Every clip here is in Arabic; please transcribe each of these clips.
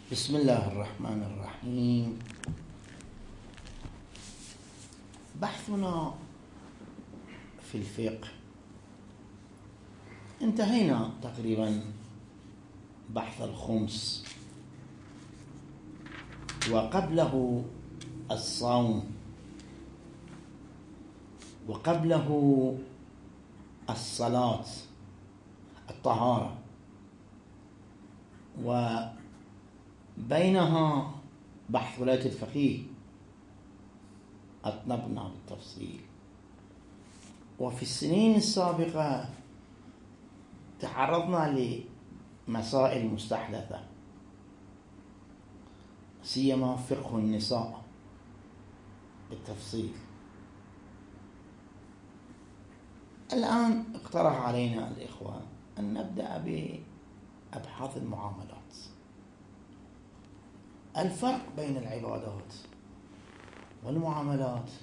بسم الله الرحمن الرحيم. بحثنا في الفقه انتهينا تقريبا بحث الخمس، وقبله الصوم، وقبله الصلاة، الطهارة، وبينها بحث ولاية الفقيه أطنبنا بالتفصيل. وفي السنين السابقة تعرضنا لمسائل مستحدثة، سيما فقه النساء بالتفصيل. الآن اقترح علينا الإخوان أن نبدأ بأبحاث المعاملات. الفرق بين العبادات والمعاملات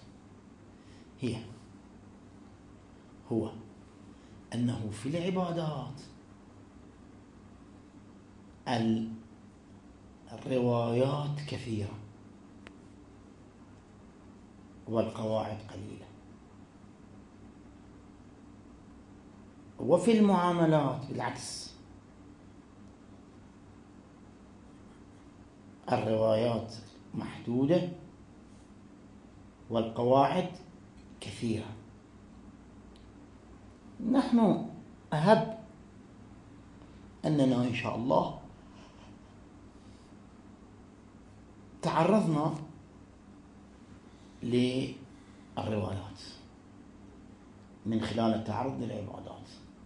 هو أنه في العبادات الروايات كثيرة والقواعد قليلة، وفي المعاملات بالعكس، الروايات محدودة والقواعد كثيرة. نحن أهب أننا إن شاء الله تعرضنا للروايات من خلال التعرض للعبادات،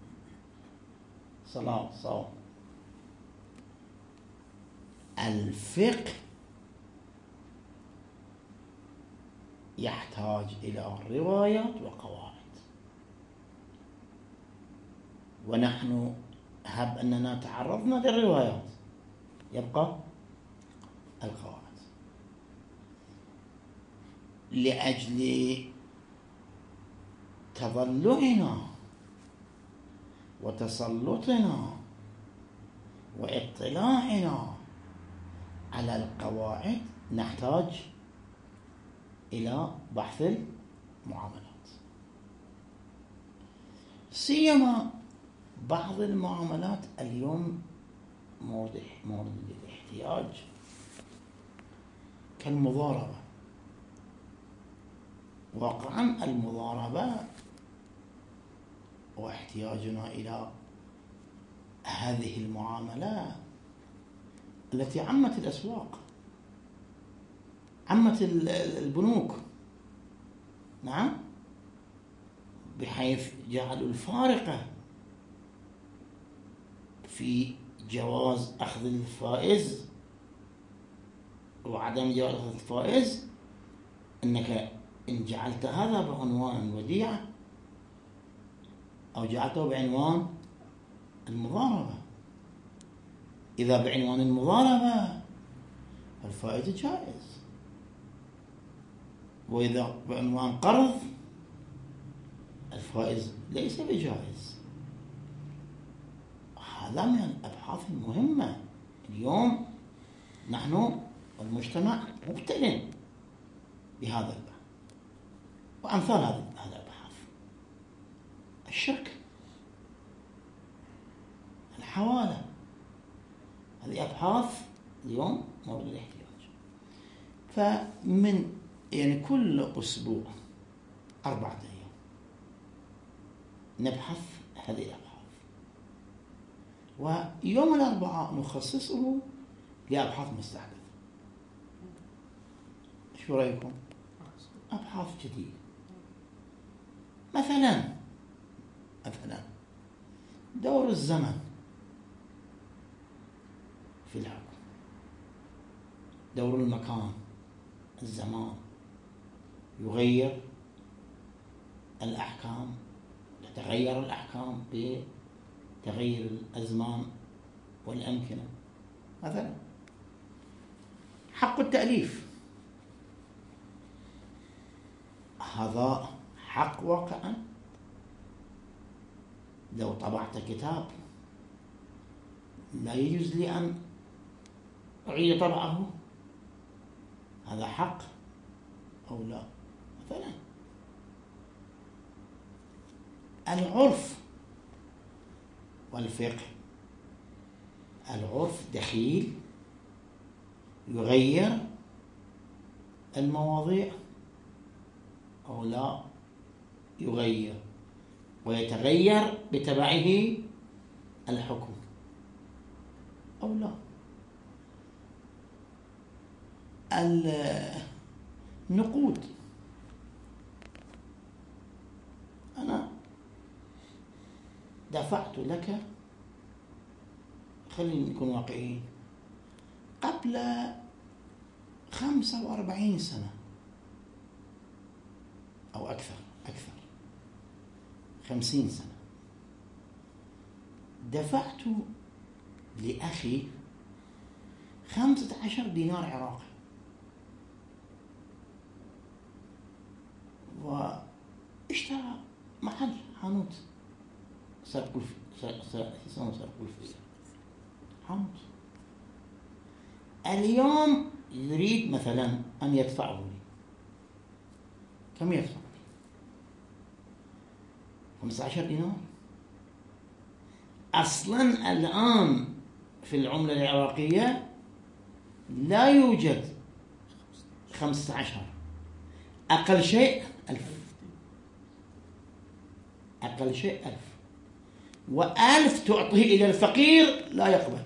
صلاة، صوم. الفقه يحتاج إلى روايات وقواعد، ونحن هب أننا تعرضنا للروايات، يبقى القواعد لأجل تضلعنا وتسلطنا واطلاعنا على القواعد. نحتاج إلى بحث المعاملات، سيما بعض المعاملات اليوم مورد للاحتياج، كالمضاربة. واقعا المضاربة واحتياجنا إلى هذه المعاملة التي عمت الأسواق، عمت البنوك، نعم، بحيث جعلوا الفارقة في جواز أخذ الفائز وعدم جواز أخذ الفائز، أنك إن جعلت هذا بعنوان الوديعة أو جعلته بعنوان المضاربة، إذا بعنوان المضاربة الفائز جائز، وإذا بعنوان قرض الفائز ليس بجائز. هذا من الأبحاث المهمة. اليوم نحن المجتمع مبتل بهذا البحث وأمثال هذا الأبحاث. الشرك، الحوالة، هذه أبحاث اليوم مورد الاحتياج. فمن كل أسبوع 4 أيام نبحث هذه الأبحاث، ويوم الأربعاء نخصصه لأبحاث مستحدثة. شو رأيكم؟ أبحاث جديدة، مثلا دور الزمن في الحكم، دور المكان، الزمان يغير الأحكام، تتغير الأحكام بتغيير الأزمان والأمكنة. مثلا حق التأليف، هذا حق واقعا. لو طبعت كتاب لا يجوز لي أن أعيد طبعه، هذا حق أو لا؟ مثلا العرف والفقه، العرف دخيل يغير المواضيع أو لا يغير، ويتغير بتبعه الحكم أو لا. النقود، أنا دفعت لك، خلينا نكون واقعيين، قبل 45 سنة أو أكثر 50 سنة، دفعت لأخي 15 دينار عراقي، واشترى محل حانوت سرقوا فيه حانوت. اليوم يريد مثلا أن يدفعه لي، كم يدفع؟ 15 دينار. أصلا الآن في العملة العراقية لا يوجد 15، أقل شيء 1000، أقل شيء 1000، و1000 تعطيه إلى الفقير لا يقبل.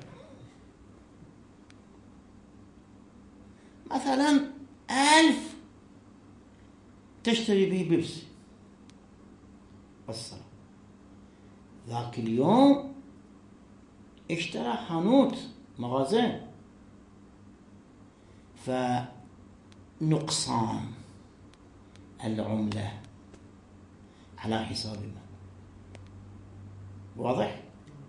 مثلا 1000 تشتري به بيبسي والصلاة، ذاك اليوم اشترى حانوت مغازين. فنقصان العملة على حساب من؟ واضح؟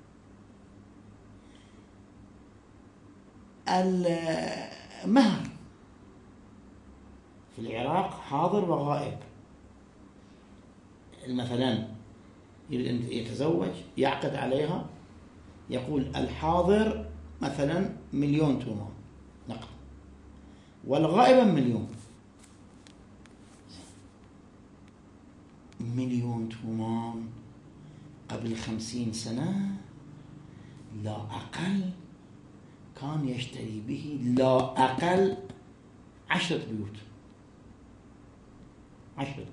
المهر في العراق حاضر وغائب. مثلا يريد أن يتزوج، يعقد عليها، يقول الحاضر مثلا 1,000,000 تومان نقد، والغائب 1,000,000. 1,000,000 تومان قبل 50 سنة لا أقل كان يشتري به لا أقل 10 بيوت، 10 بيوت.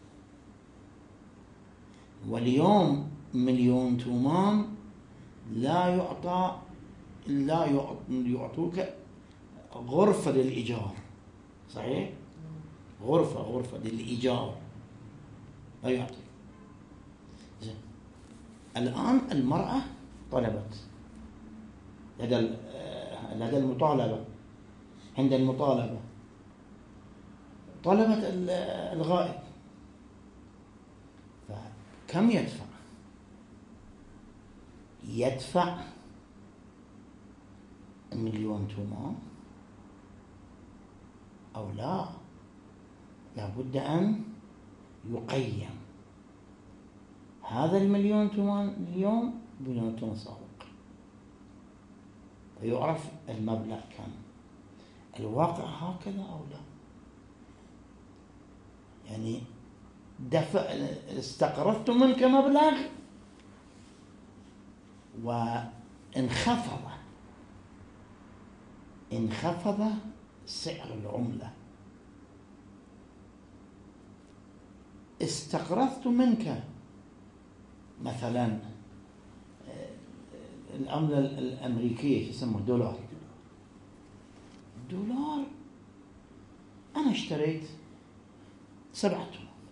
واليوم 1,000,000 تومان لا يعطوك غرفة للإيجار. صحيح؟ غرفة للإيجار لا يعطي. الآن المرأة طلبت لدى المطالبة، عند المطالبة طلبت الغائب، فكم يدفع؟ يدفع 1,000,000 تومان أو لا؟ لابد أن يقيم هذا 1,000,000 تومان اليوم ب1,000,000 تومان سابق، فيعرف المبلغ كم. الواقع هكذا أو لا؟ يعني استقرضت منك مبلغ وانخفض سعر العملة. استقرضت منك مثلا العملة الأمريكية يسموه دولار، أنا اشتريت 7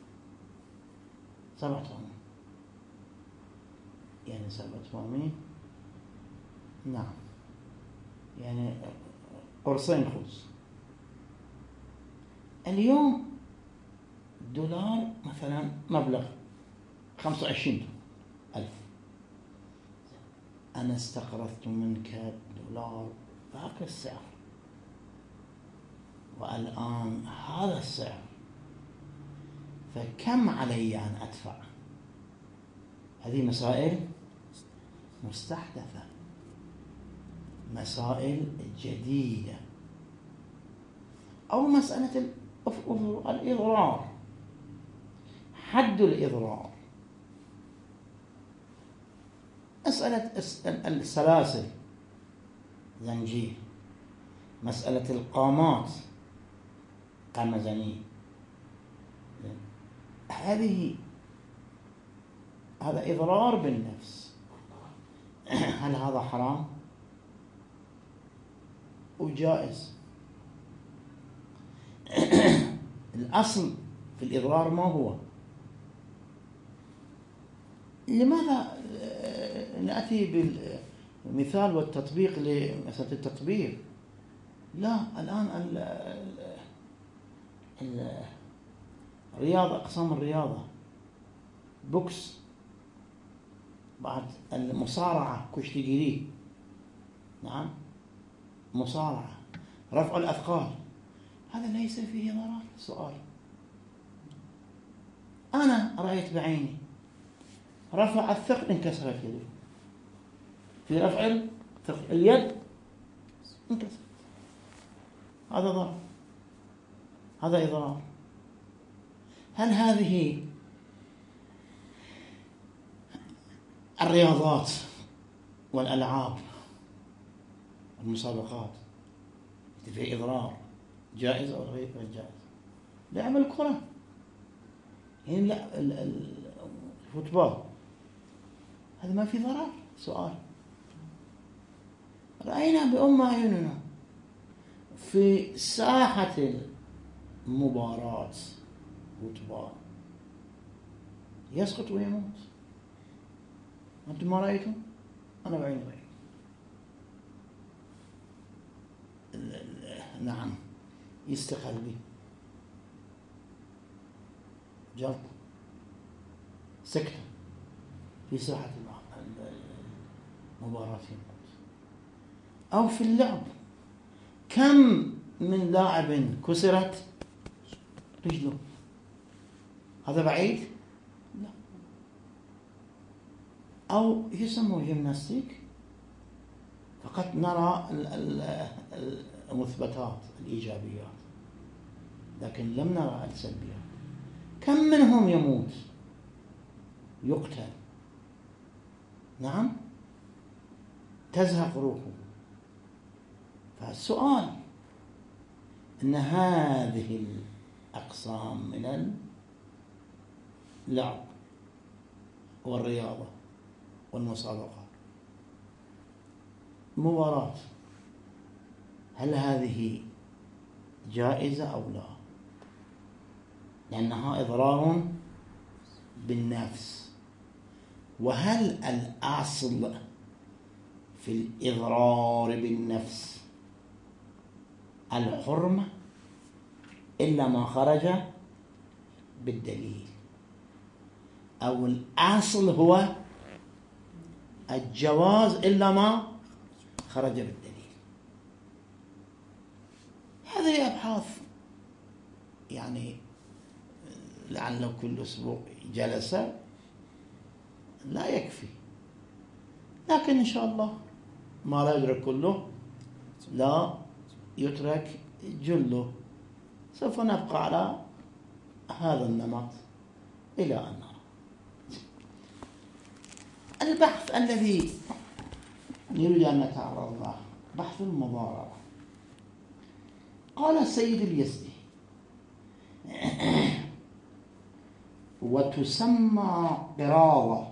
تومان، يعني 7 توامين، نعم، يعني قرصين خبز. اليوم دولار مثلا مبلغ 25,000. أنا استقرضت منك دولار ذاك السعر، والآن هذا السعر، فكم علي أن أدفع؟ هذه مسائل مستحدثة مسائل جديدة، أو مسألة الإضرار، حد الإضرار، مسألة السلاسل زنجير، مسألة القامات قمزنين، هذا إضرار بالنفس. هل هذا حرام؟ وجائز. الأصل في الإضرار ما هو؟ لماذا نأتي بالمثال والتطبيق لمسألة التطبيق؟ لا، الآن الرياضة، أقسام الرياضة، بوكس، بعد المصارعة، كشتيجيري، نعم، مصارعة، رفع الأثقال، هذا ليس فيه ضرر. سؤال، أنا رأيت بعيني رفع الثقل انكسرت يده، في رفع الثقل اليد انكسرت، هذا ضرر، هذا إضرار. هل هذه الرياضات والألعاب والمسابقات في إضرار جائز أو غير جائز؟ لعب الكرة، يعني لا، الفوتبول، هذا ما في ضرر. سؤال، رأينا بأم أعيننا في ساحة المباراة فوتبول يسقط ويموت، أنتم ما رأيتم؟ أنا بعيني رأيت. نعم، يستقل به، جلط، سكتة في ساحة المباراة يموت. أو في اللعب، كم من لاعب كسرت رجله، هذا بعيد؟ لا. أو يسموه جيمناستيك، فقط نرى المثبتات الإيجابيات لكن لم نرى السلبيات. كم منهم يموت، يقتل، نعم، تزهق روحه. فالسؤال أن هذه الأقسام من اللعب والرياضة والمسابقات، مباراة، هل هذه جائزة أو لا؟ لأنها إضرار بالنفس. وهل الأصل في الإضرار بالنفس الحرمة إلا ما خرج بالدليل، أو الأصل هو الجواز إلا ما خرج بالدليل؟ هذه أبحاث يعني لعله كل أسبوع جلسة لا يكفي، لكن إن شاء الله ما لا يدرك كله لا يترك جله. سوف نبقى على هذا النمط إلى أن نرى. البحث الذي نريد أن نتعرض له بحث المضاربة. قال السيد اليزدي: وتسمى قراضة،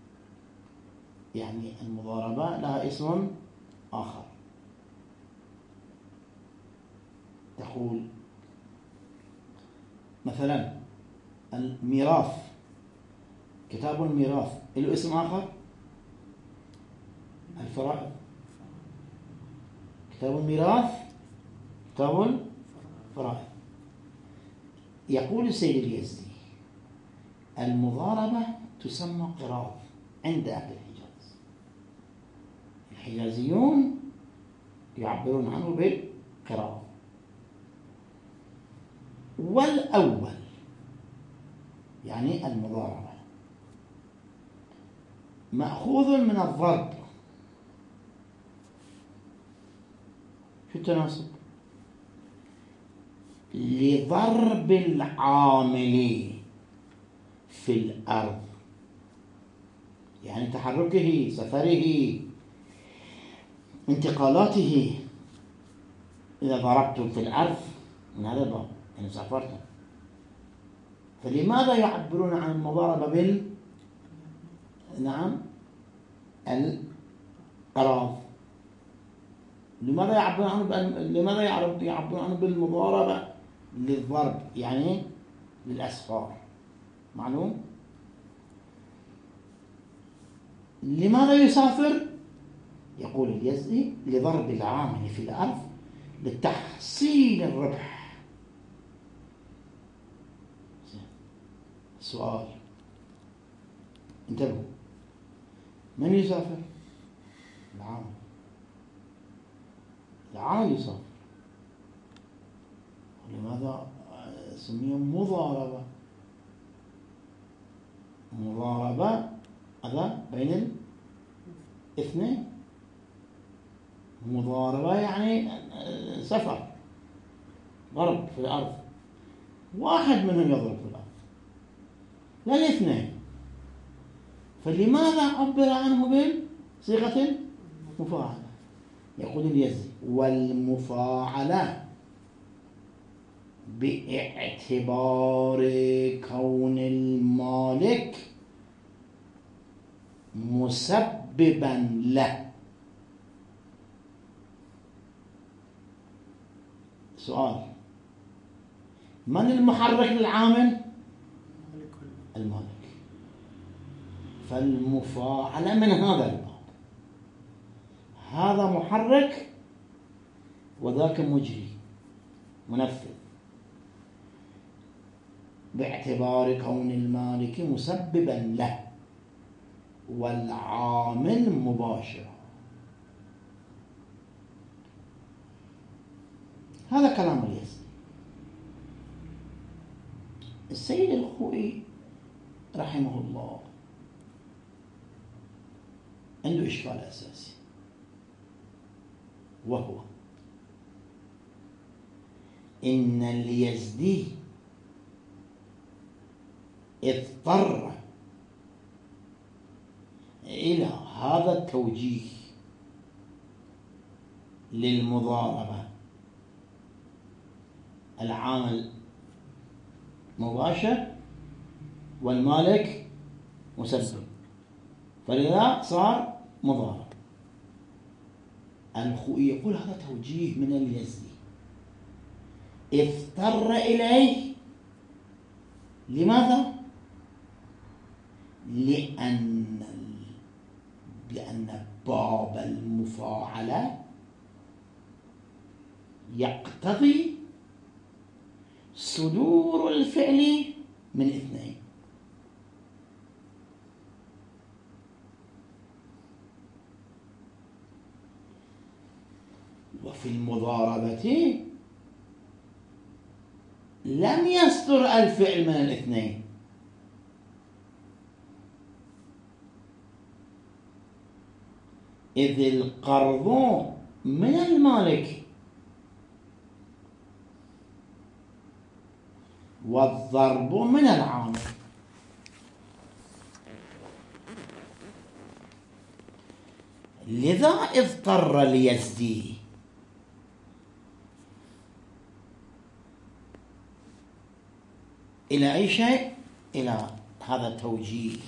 يعني المضاربة لها اسم آخر. تقول مثلا الميراث، كتاب الميراث له اسم آخر، الفرائض. كتاب الميراث كتاب الفرائض. يقول السيد اليزدي: المضاربة تسمى قراض عند أهل الحجاز. الحجازيون يعبرون عنه بالقراض. والأول يعني المضاربة مأخوذ من الضرب، شو التناسب؟ لضرب العامل في الأرض، يعني تحركه، سفره، انتقالاته. إذا ضربتم في الأرض من هذا الباب يعني سافرتم، فلماذا يعبرون عن المضاربة الأراض؟ لماذا يعبرون عنه بالمضاربة؟ للضرب، يعني للأسفار. معلوم؟ لماذا يسافر؟ يقول اليزدي لضرب العامل في الأرض لتحصيل الربح. سؤال، انتبهوا، من يسافر؟ العامل يسافر. لماذا سمي مضاربة؟ مضاربة هذا بين الاثنين، مضاربة يعني سفر، ضرب في الأرض، واحد منهم يضرب في الأرض لا الاثنين. فلماذا عبر عنه بصيغة المفاعلة؟ يقول اليزدي والمفاعلة باعتبار كون المالك مسببا له. سؤال، من المحرك للعامل؟ المالك. فالمفاعلة من هذا الباب، هذا محرك وذاك مجري منفذ، باعتبار كون المالك مسببا له والعامل مباشر. هذا كلام اليزدي. السيد الخوئي رحمه الله عنده إشكال أساسي، وهو إن اليزدي اضطر إلى هذا التوجيه للمضاربة، العامل مباشر والمالك مسبب، فلذا صار مضارب. الخوئي يقول هذا توجيه من اليزدي اضطر إليه. لماذا؟ لأن باب المفاعلة يقتضي صدور الفعل من اثنين، وفي المضاربة لم يصدر الفعل من الاثنين، إذ القرض من المالك والضرب من العامل. لذا اضطر اليزدي إلى أي شيء؟ إلى هذا التوجيه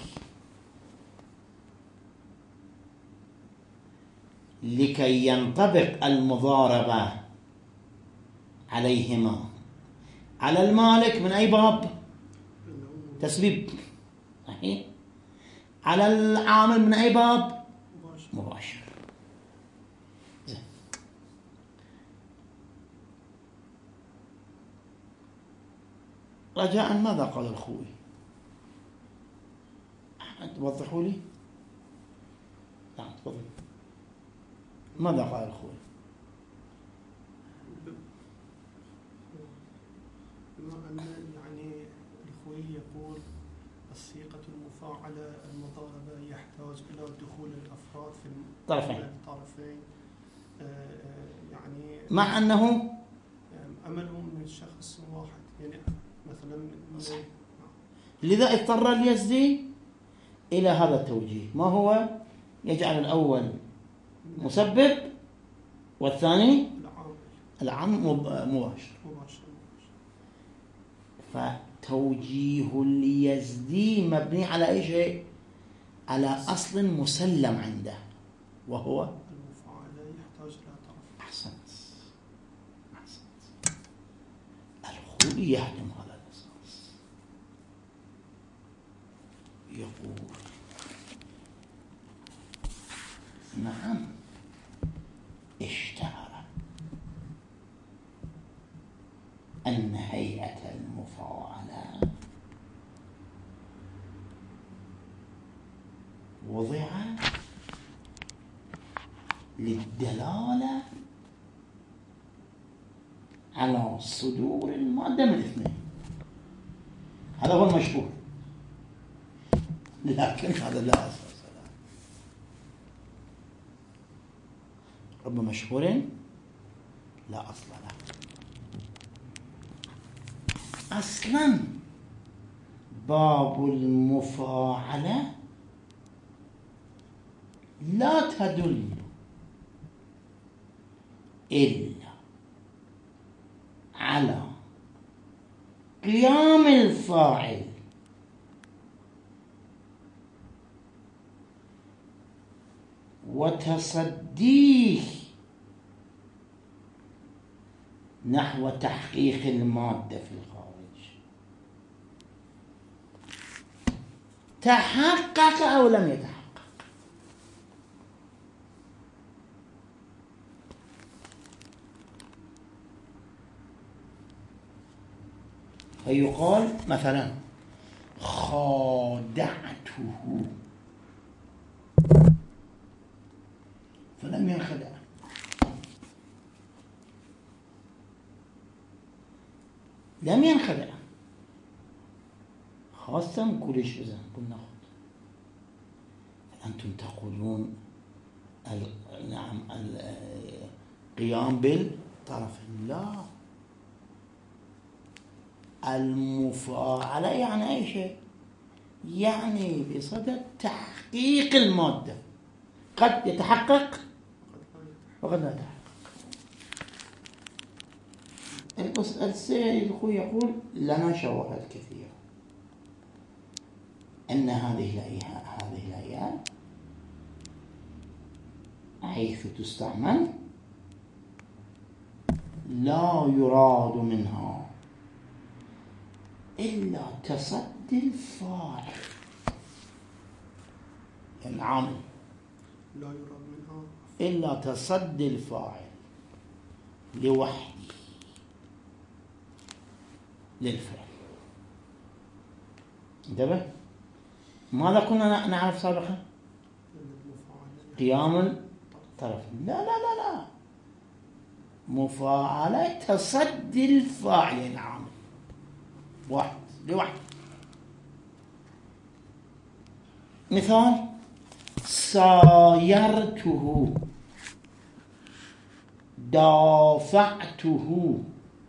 لكي ينطبق المضاربة عليهما. على المالك من أي باب؟ تسبيب، صحيح. على العامل من أي باب؟ مباشر. رجاء ماذا قال الخوئي؟ توضحوا لي. نعم تفضل. ماذا قال الخوئي؟ يعني الخوئي يقول الصيغة المفاعلة المضاربة يحتاج إلى دخول الأفراد في الطرفين، يعني مع أنه يعني عمله من شخص واحد، يعني مثلا لذا اضطر اليزدي إلى هذا التوجيه. ما هو؟ يجعل الأول مسبب والثاني العام مباشر. فتوجيه اليزدي مبني على أي شيء؟ على أصل مسلم عنده، وهو المفاعلة يحتاج إلى طرف. أحسنت. الخوئي يهدم هذا الأساس، يقول نعم اشتهر أن هيئة المفاعلة وضع للدلالة على صدور المادة من اثنين. هذا هو المشهور، لكن هذا لا أساس له. رب مشهور لا أصل له. أصلا باب المفاعلة لا تدل إلا على قيام الفاعل وتصديه نحو تحقيق المادة في الخارج. تحقق أو لم يتحقق. فيقال مثلا خادعته فلم ينخدع. لم ينخدع خاصة كلش إذا قلنا خد. أنتم تقولون نعم القيام بالطرف. لا، المفاعلة يعني أي شيء، يعني بصدد تحقيق المادة. قد يتحقق وقد لا يتحقق. السيد الخوي يقول لنا شواهد كثيرة أن هذه الآيات حيث تستعمل لا يراد منها إلا تصدي الفاعل، العامل لا يراد منها إلا تصدي الفاعل لوحده للفعل. انتبه، ماذا كنا نعرف سابقا؟ قيام الطرف. لا مفاعلة تصدي الفاعل العامل واحد لوحده. مثال سايرته، دافعته،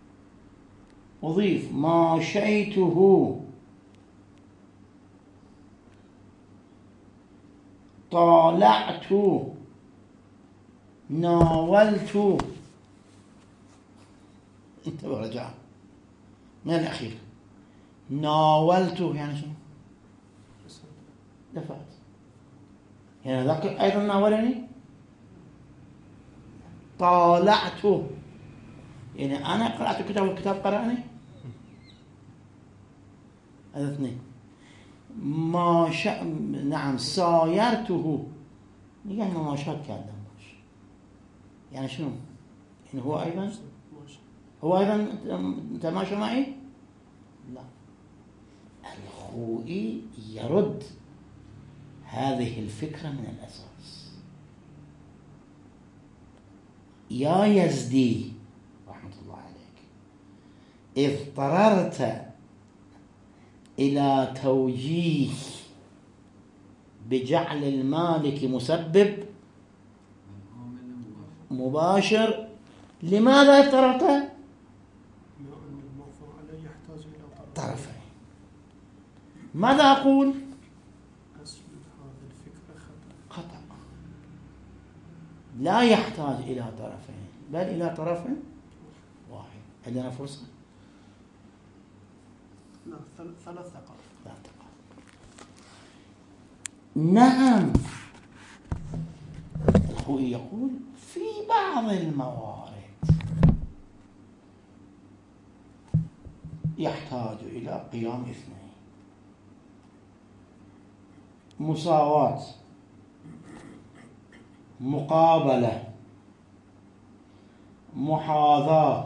أضيف ماشيته، طالعت، ناولت. انتبه رجع من الأخير. ناولت يعني شنو؟ دفعت. يعني ذاك أيضا ناولني. طالعت يعني أنا قرأت الكتاب والكتاب قرأني. هذا اثنين. نعم سايرته يعني ماشات كذا. يعني شنو؟ يعني هو أيضا تماشى معي؟ لا. الخوئي يرد هذه الفكرة من الأساس. يا يزدي رحمة الله عليك، اضطررت إلى توجيه بجعل المالك مسبب مباشر لماذا افترضت بما أن الموضوع عليه يحتاج إلى طرفين؟ ماذا أقول؟ أصل هذا الفكرة خطأ. لا يحتاج إلى طرفين بل إلى طرف واحد. عندنا فرصة؟ لا، ثلاث ثقافات. نعم. الخوئي يقول في بعض الموارد يحتاج إلى قيام اثنين: مساواة، مقابلة، محاذاة،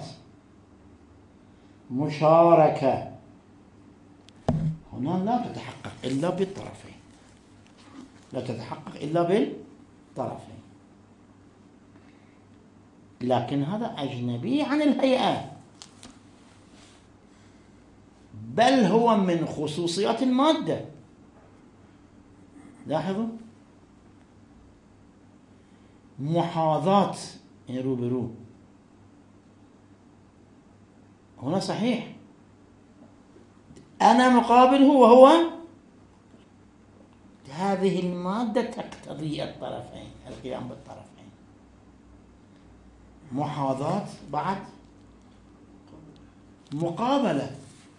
مشاركة. هنا لا تتحقق إلا بالطرفين، لا تتحقق إلا بالطرفين. لكن هذا أجنبي عن الهيئة، بل هو من خصوصيات المادة. لاحظوا، محاذاة يعني روبرو هنا صحيح، أنا مقابله وهو، هذه المادة تقتضي الطرفين، القيام بالطرفين. محاذاة بعد مقابلة،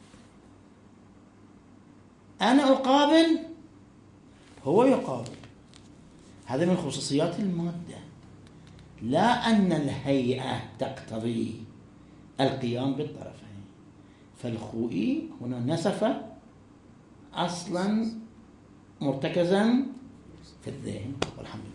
أنا أقابل هو يقابل. هذا من خصوصيات المادة، لا أن الهيئة تقتضي القيام بالطرفين. فالخوئي هنا نسف أصلا مرتكزا في الذهن. والحمد لله.